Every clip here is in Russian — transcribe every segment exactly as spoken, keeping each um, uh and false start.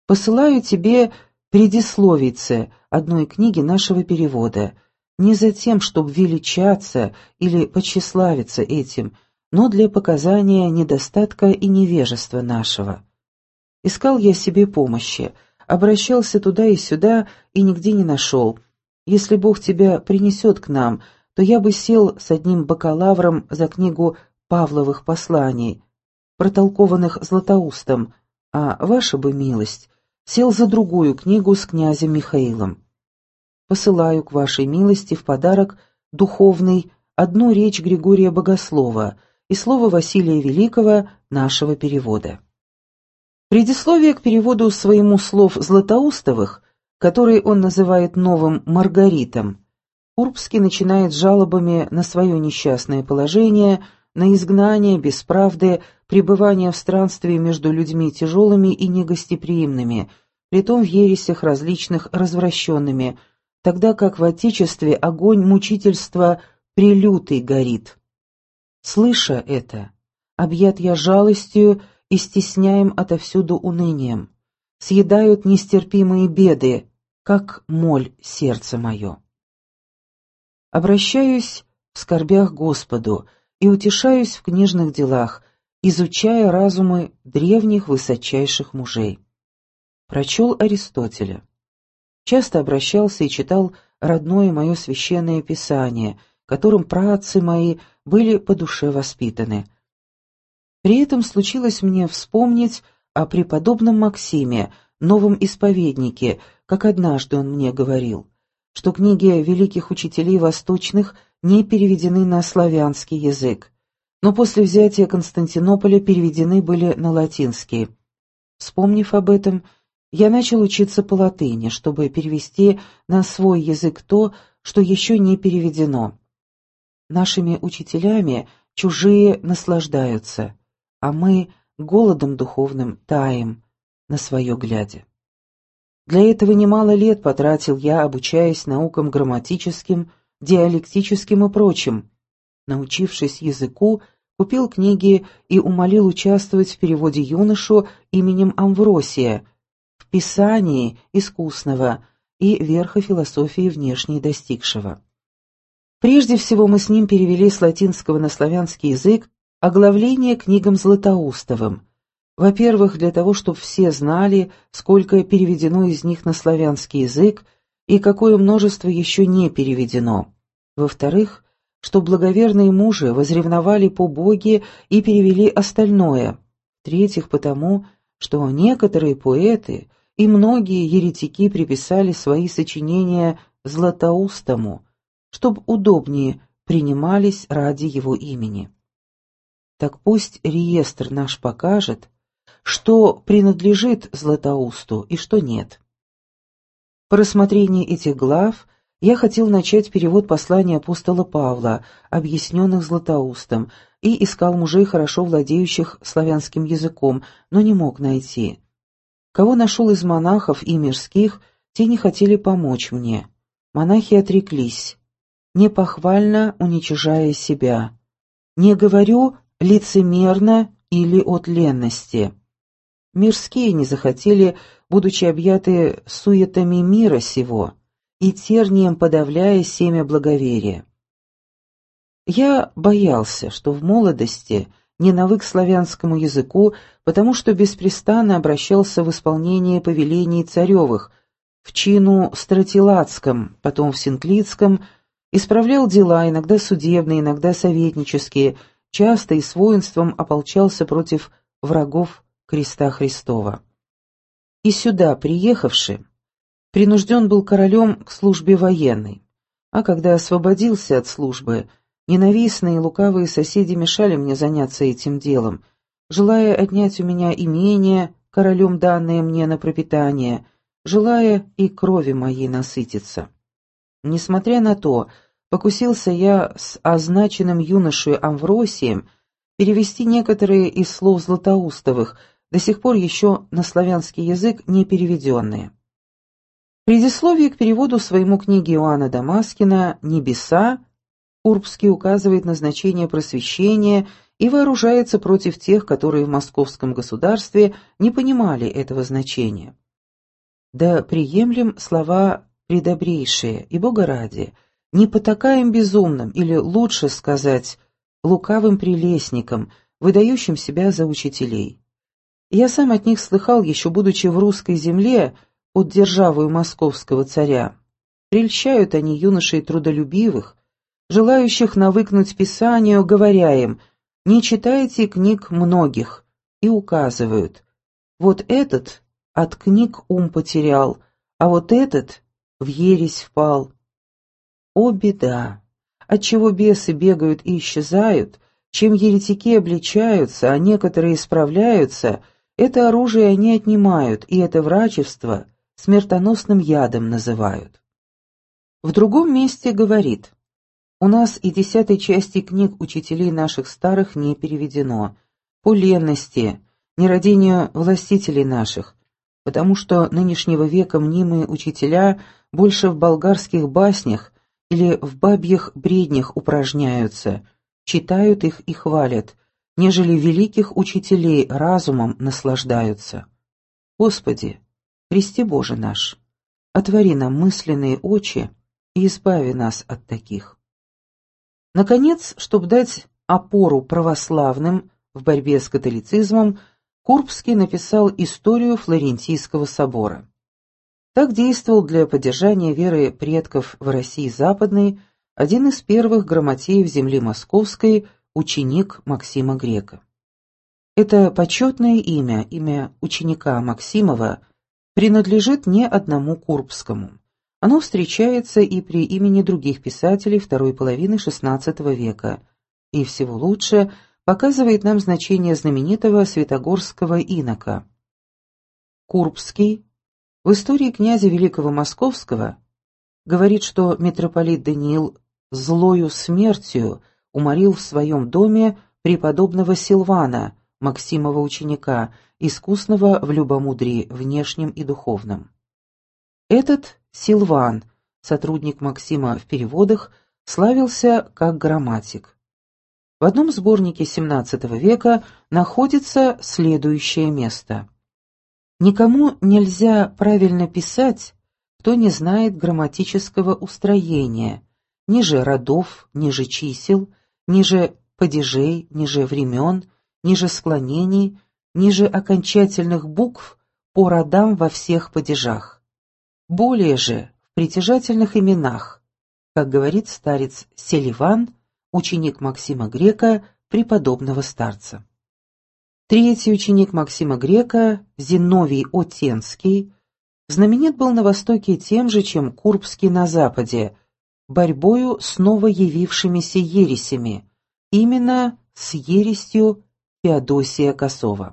Посылаю тебе предисловице одной книги нашего перевода, не за тем, чтобы величаться или почеславиться этим, но для показания недостатка и невежества нашего. Искал я себе помощи, обращался туда и сюда и нигде не нашел. Если Бог тебя принесет к нам, то я бы сел с одним бакалавром за книгу Павловых посланий, протолкованных Златоустом, а ваша бы милость сел за другую книгу с князем Михаилом. Посылаю к вашей милости в подарок духовный одну речь Григория Богослова и слово Василия Великого нашего перевода. Предисловие к переводу своему слов Златоустовых, который он называет новым Маргаритом, Урбский начинает с жалобами на свое несчастное положение, на изгнание, бесправды, пребывание в странстве между людьми тяжелыми и негостеприимными, притом в ересях различных развращенными, тогда как в Отечестве огонь мучительства прелютый горит. Слыша это, объят я жалостью и стесняем отовсюду унынием, съедают нестерпимые беды, как моль сердце мое. Обращаюсь в скорбях к Господу и утешаюсь в книжных делах, изучая разумы древних высочайших мужей. Прочел Аристотеля. Часто обращался и читал родное мое священное писание, которым праотцы мои были по душе воспитаны. При этом случилось мне вспомнить о преподобном Максиме, новом исповеднике, как однажды он мне говорил, что книги великих учителей восточных не переведены на славянский язык, но после взятия Константинополя переведены были на латинский. Вспомнив об этом, я начал учиться по латыни, чтобы перевести на свой язык то, что еще не переведено. Нашими учителями чужие наслаждаются, а мы голодом духовным таем, на свое глядя. Для этого немало лет потратил я, обучаясь наукам грамматическим, диалектическим и прочим. Научившись языку, купил книги и умолил участвовать в переводе юношу именем Амвросия, в писании искусного и верха философии внешней достигшего. Прежде всего мы с ним перевели с латинского на славянский язык оглавление книгам Златоустовым. Во-первых, для того, чтобы все знали, сколько переведено из них на славянский язык и какое множество еще не переведено. Во-вторых, что благоверные мужи возревновали по Боге и перевели остальное. В-третьих, потому, что некоторые поэты и многие еретики приписали свои сочинения Златоустому, чтобы удобнее принимались ради его имени. Так пусть реестр наш покажет, что принадлежит Златоусту и что нет. По рассмотрении этих глав я хотел начать перевод послания апостола Павла, объясненных Златоустом, и искал мужей, хорошо владеющих славянским языком, но не мог найти. Кого нашел из монахов и мирских, те не хотели помочь мне. Монахи отреклись, не похвально уничижая себя. Не говорю лицемерно или от ленности. Мирские не захотели, будучи объяты суетами мира сего, и тернием подавляя семя благоверия. Я боялся, что в молодости не навык славянскому языку, потому что беспрестанно обращался в исполнение повелений царевых, в чину стратилатском, потом в синклитском, исправлял дела, иногда судебные, иногда советнические, часто и с воинством ополчался против врагов креста Христова. И сюда, приехавши, принужден был королем к службе военной, а когда освободился от службы, ненавистные и лукавые соседи мешали мне заняться этим делом, желая отнять у меня имение, королем данное мне на пропитание, желая и крови моей насытиться. Несмотря на то, покусился я с означенным юношей Амвросием перевести некоторые из слов Златоустовых, до сих пор еще на славянский язык не переведенные. Предисловие к переводу своему книги Иоанна Дамаскина «Небеса» Урбский указывает на значение просвещения и вооружается против тех, которые в московском государстве не понимали этого значения. Да приемлем слова предобрейшие, и Бога ради, не потакаем безумным, или лучше сказать, лукавым прелестникам, выдающим себя за учителей. Я сам от них слыхал, еще будучи в русской земле, под державою московского царя. Прельщают они юношей трудолюбивых, желающих навыкнуть Писанию, говоря им: «Не читайте книг многих», и указывают: «Вот этот от книг ум потерял, а вот этот в ересь впал». О, беда! Отчего бесы бегают и исчезают, чем еретики обличаются, а некоторые исправляются, это оружие они отнимают, и это врачество смертоносным ядом называют. В другом месте говорит: «У нас и десятой части книг учителей наших старых не переведено, по ленности, нерадению властителей наших, потому что нынешнего века мнимые учителя больше в болгарских баснях или в бабьих бреднях упражняются, читают их и хвалят, нежели великих учителей разумом наслаждаются. Господи, Христе Боже наш, отвори нам мысленные очи и избави нас от таких». Наконец, чтобы дать опору православным в борьбе с католицизмом, Курбский написал историю Флорентийского собора. Так действовал для поддержания веры предков в России Западной один из первых грамотеев земли московской, ученик Максима Грека. Это почетное имя, имя ученика Максимова, принадлежит не одному Курбскому. Оно встречается и при имени других писателей второй половины шестнадцатого века, и всего лучше показывает нам значение знаменитого святогорского инока. Курбский в истории князя Великого Московского говорит, что митрополит Даниил злою смертью уморил в своем доме преподобного Силвана, Максимова ученика, искусного в любомудрии внешнем и духовном. Этот Силван, сотрудник Максима в переводах, славился как грамматик. В одном сборнике семнадцатого века находится следующее место: «Никому нельзя правильно писать, кто не знает грамматического устроения, ниже родов, ниже чисел, ниже падежей, ниже времен, ниже склонений, ниже окончательных букв по родам во всех падежах. Более же в притяжательных именах, как говорит старец Селиван, ученик Максима Грека, преподобного старца». Третий ученик Максима Грека, Зиновий Отенский, знаменит был на Востоке тем же, чем Курбский на Западе, борьбою с новоявившимися ересями, именно с ересью Феодосия Косова.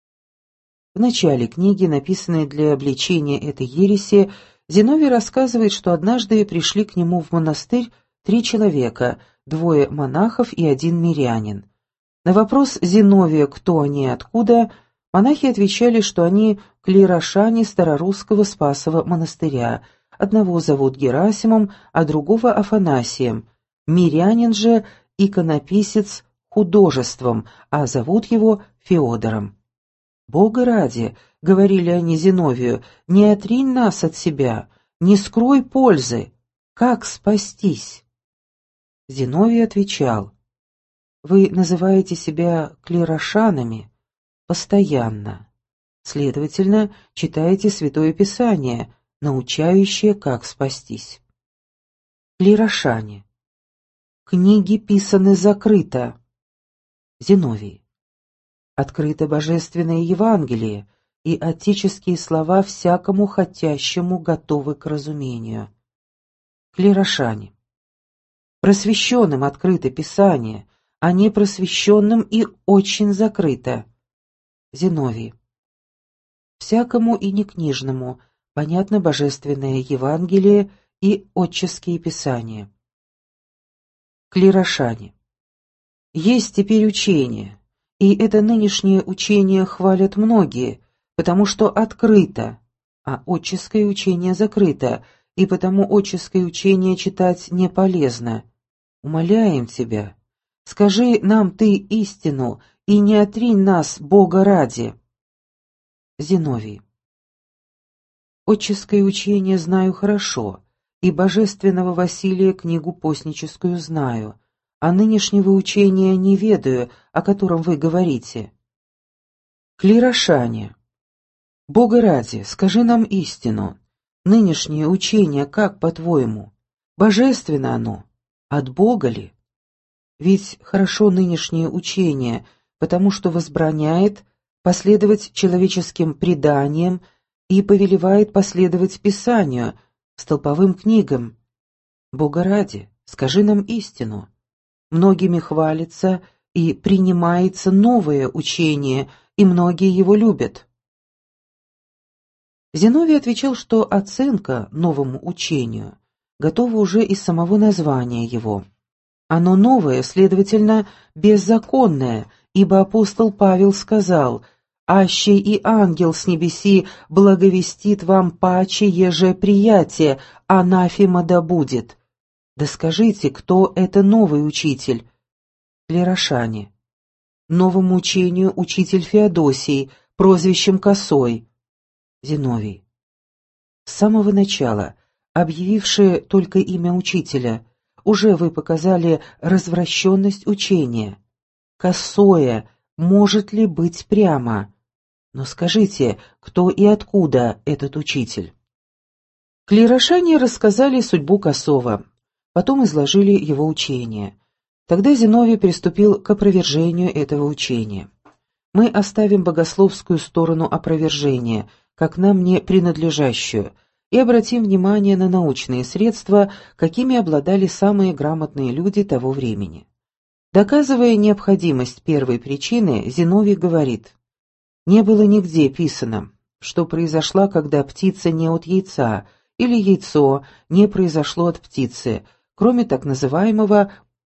В начале книги, написанной для обличения этой ереси, Зиновий рассказывает, что однажды пришли к нему в монастырь три человека, двое монахов и один мирянин. На вопрос Зиновия, кто они и откуда, монахи отвечали, что они клирошане старорусского Спасова монастыря, одного зовут Герасимом, а другого Афанасием, мирянин же иконописец художеством, а зовут его Феодором. «Бога ради», — говорили они Зиновию, — «не отринь нас от себя, не скрой пользы. Как спастись?» Зиновий отвечал: «Вы называете себя клирошанами постоянно, следовательно, читаете Святое Писание, научающее, как спастись». Клирошане. Книги писаны закрыто. Зиновий. Открыто божественное Евангелие, и отеческие слова всякому хотящему готовы к разумению. Клирошане. Просвещенным открыто Писание, а не просвещенным и очень закрыто. Зиновий. Всякому и некнижному понятно божественное Евангелие и отческие Писания. Клирошане. Есть теперь учение, и это нынешнее учение хвалят многие, потому что открыто, а отческое учение закрыто, и потому отческое учение читать не полезно. Умоляем тебя, скажи нам ты истину, и не отринь нас, Бога ради. Зиновий. Отческое учение знаю хорошо, и божественного Василия книгу постническую знаю, а нынешнего учения не ведаю, о котором вы говорите. Клирошане, Бога ради, скажи нам истину. Нынешнее учение, как по-твоему, божественно оно? От Бога ли? Ведь хорошо нынешнее учение, потому что возбраняет последовать человеческим преданиям и повелевает последовать Писанию, столповым книгам. Бога ради, скажи нам истину. Многими хвалится и принимается новое учение, и многие его любят. Зиновий отвечал, что оценка новому учению готова уже из самого названия его. Оно новое, следовательно, беззаконное, ибо апостол Павел сказал: «Аще и ангел с небеси благовестит вам паче, еже приятие, анафема да будет». Да скажите, кто это новый учитель? Клирошане. Новому учению учитель Феодосий, прозвищем Косой. Зиновий. С самого начала, объявившие только имя учителя, уже вы показали развращенность учения. Косое может ли быть прямо? Но скажите, кто и откуда этот учитель? Клирошане рассказали судьбу Косого, потом изложили его учение. Тогда Зиновий приступил к опровержению этого учения. Мы оставим богословскую сторону опровержения, как нам не принадлежащую, и обратим внимание на научные средства, какими обладали самые грамотные люди того времени. Доказывая необходимость первой причины, Зиновий говорит: «Не было нигде писано, что произошла, когда птица не от яйца, или яйцо не произошло от птицы, кроме так называемого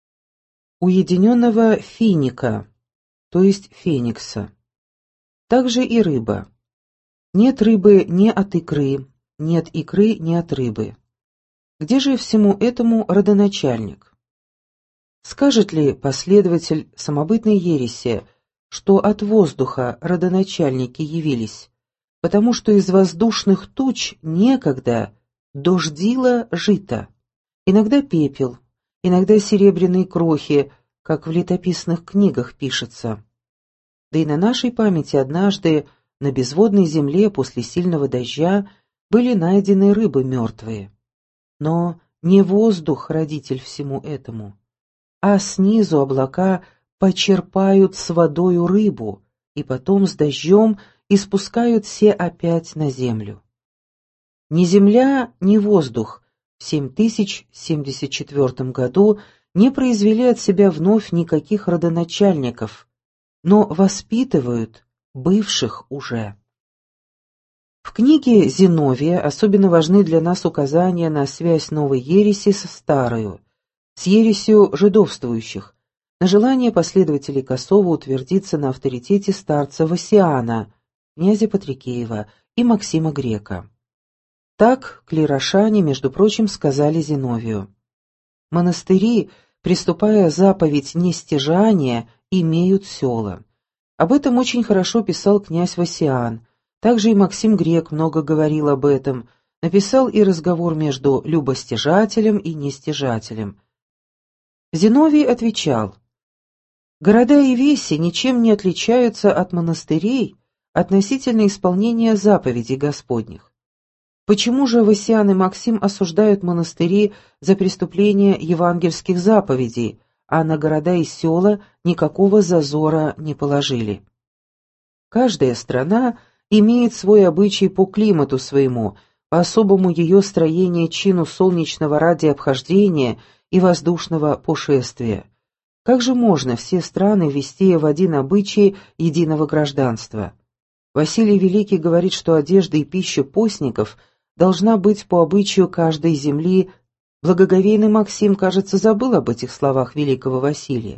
уединенного финика, то есть феникса. Также и рыба. Нет рыбы ни от икры, нет икры ни от рыбы. Где же всему этому родоначальник? Скажет ли последователь самобытной ереси, что от воздуха родоначальники явились, потому что из воздушных туч некогда дождило жито, иногда пепел, иногда серебряные крохи, как в летописных книгах пишется. Да и на нашей памяти однажды на безводной земле после сильного дождя были найдены рыбы мертвые. Но не воздух родитель всему этому, а снизу облака почерпают с водою рыбу, и потом с дождем испускают все опять на землю. Ни земля, ни воздух в семь тысяч семьдесят четвёртом году не произвели от себя вновь никаких родоначальников, но воспитывают бывших уже. В книге Зиновия особенно важны для нас указания на связь новой ереси со старою, с ересью жидовствующих, на желание последователей Косова утвердиться на авторитете старца Васиана, князя Патрикеева и Максима Грека. Так клирошане, между прочим, сказали Зиновию: «Монастыри, приступая заповедь нестяжания, имеют села». Об этом очень хорошо писал князь Васиан. Также и Максим Грек много говорил об этом, написал и разговор между любостяжателем и нестяжателем. Зиновий отвечал: «Города и веси ничем не отличаются от монастырей относительно исполнения заповедей Господних. Почему же Васиан и Максим осуждают монастыри за преступление евангельских заповедей, а на города и села никакого зазора не положили? Каждая страна имеет свой обычай по климату своему, по особому ее строению чину солнечного ради обхождения и воздушного пушествия. Как же можно все страны ввести в один обычай единого гражданства? Василий Великий говорит, что одежда и пища постников должна быть по обычаю каждой земли. Благоговейный Максим, кажется, забыл об этих словах великого Василия.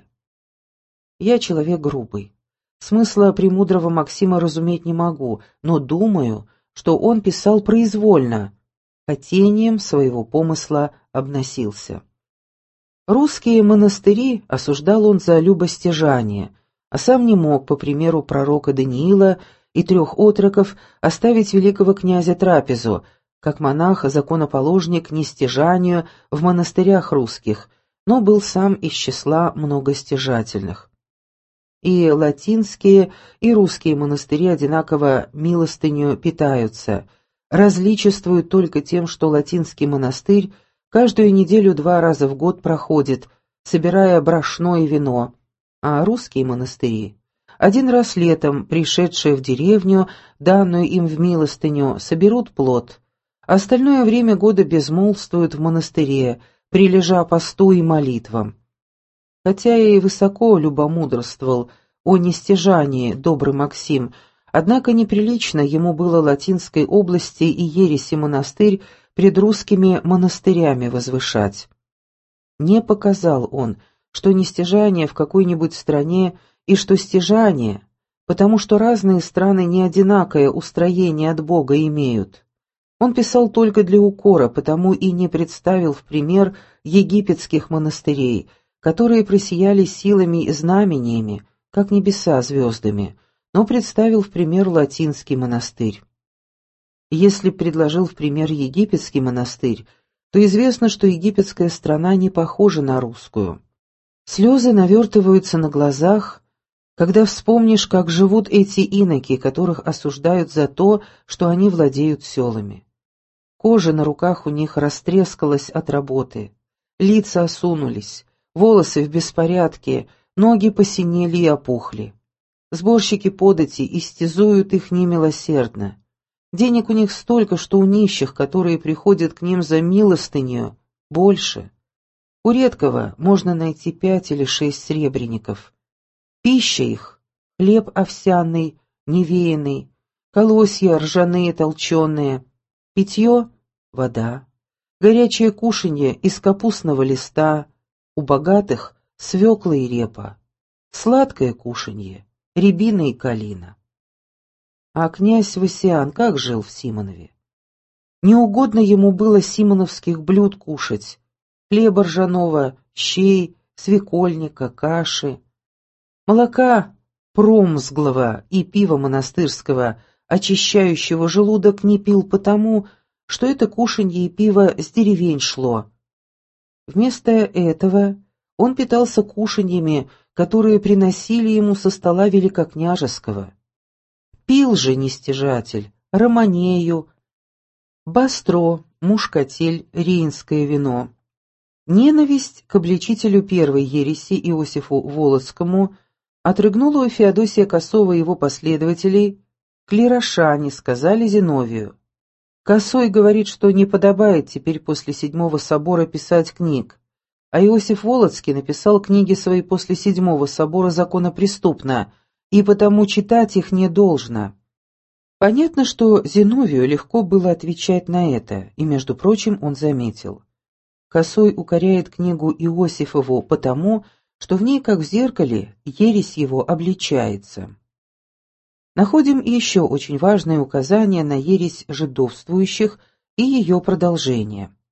Я человек грубый. Смысла премудрого Максима разуметь не могу, но думаю, что он писал произвольно, хотением своего помысла обносился. Русские монастыри осуждал он за любостяжание, а сам не мог, по примеру пророка Даниила, и трех отроков оставить великого князя трапезу, как монах-законоположник нестяжанию в монастырях русских, но был сам из числа многостяжательных. И латинские, и русские монастыри одинаково милостынью питаются, различествуют только тем, что латинский монастырь каждую неделю два раза в год проходит, собирая брашно и вино, а русские монастыри один раз летом, пришедшие в деревню, данную им в милостыню, соберут плод, а остальное время года безмолвствуют в монастыре, прилежа посту и молитвам. Хотя и высоко любомудрствовал о нестяжании добрый Максим, однако неприлично ему было Латинской области и ереси монастырь пред русскими монастырями возвышать. Не показал он, что нестяжание в какой-нибудь стране и что стяжание, потому что разные страны не одинакое устроение от Бога имеют. Он писал только для укора, потому и не представил в пример египетских монастырей, которые просияли силами и знамениями, как небеса звездами, но представил в пример латинский монастырь. Если предложил в пример египетский монастырь, то известно, что египетская страна не похожа на русскую. Слезы навертываются на глазах, когда вспомнишь, как живут эти иноки, которых осуждают за то, что они владеют селами. Кожа на руках у них растрескалась от работы, лица осунулись, волосы в беспорядке, ноги посинели и опухли. Сборщики подати истязуют их немилосердно. Денег у них столько, что у нищих, которые приходят к ним за милостынью, больше. У редкого можно найти пять или шесть сребреников. Пища их — хлеб овсяный, невеянный, колосья ржаные толченые, питье — вода, горячее кушанье из капустного листа, у богатых — свекла и репа, сладкое кушанье — рябина и калина. А князь Васян как жил в Симонове? Не угодно ему было симоновских блюд кушать, хлеба ржаного, щей, свекольника, каши. Молока промзглого и пива монастырского, очищающего желудок, не пил потому, что это кушанье и пиво с деревень шло. Вместо этого он питался кушаньями, которые приносили ему со стола великокняжеского. Пил же нестяжатель романею, бастро, мушкатель, рейнское вино. Ненависть к обличителю первой ереси Иосифу Волоцкому отрыгнула у Феодосия Косого и его последователей, клирошане сказали Зиновию. Косой говорит, что не подобает теперь после седьмого собора писать книг, а Иосиф Волоцкий написал книги свои после седьмого собора законопреступно, и потому читать их не должно. Понятно, что Зиновию легко было отвечать на это, и, между прочим, он заметил. Косой укоряет книгу Иосифову потому, что в ней, как в зеркале, ересь его обличается. Находим еще очень важное указание на ересь жидовствующих и ее продолжение.